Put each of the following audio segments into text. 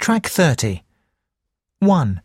Track 30. 1.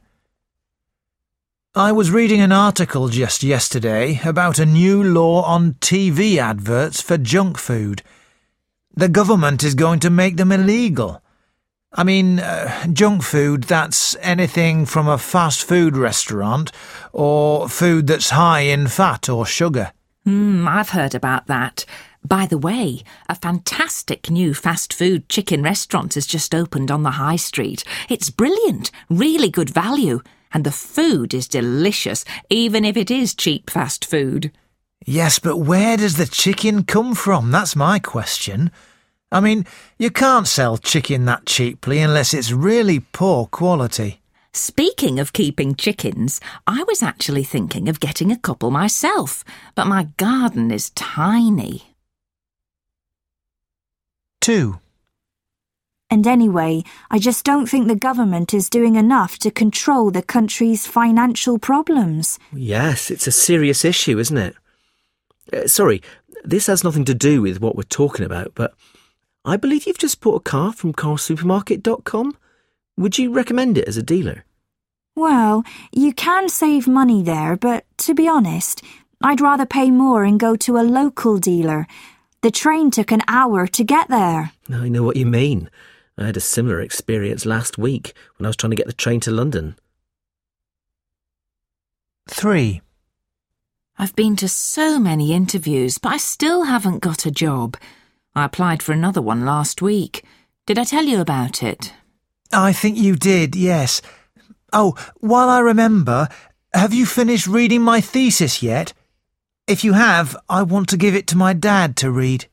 I was reading an article just yesterday about a new law on TV adverts for junk food. The government is going to make them illegal. I mean, junk food, that's anything from a fast food restaurant or food that's high in fat or sugar. I've heard about that. By the way, a fantastic new fast food chicken restaurant has just opened on the high street. It's brilliant, really good value, and the food is delicious, even if it is cheap fast food. Yes, but where does the chicken come from? That's my question. I mean, you can't sell chicken that cheaply unless it's really poor quality. Speaking of keeping chickens, I was actually thinking of getting a couple myself, but my garden is tiny. 2. And anyway, I just don't think the government is doing enough to control the country's financial problems. Yes, it's a serious issue, isn't it? Sorry, this has nothing to do with what we're talking about, but I believe you've just bought a car from carsupermarket.com. Would you recommend it as a dealer? Well, you can save money there, but to be honest, I'd rather pay more and go to a local dealer. The train took an hour to get there. I know what you mean. I had a similar experience last week when I was trying to get the train to London. 3. I've been to so many interviews, but I still haven't got a job. I applied for another one last week. Did I tell you about it? I think you did, yes. Oh, while I remember, have you finished reading my thesis yet? If you have, I want to give it to my dad to read.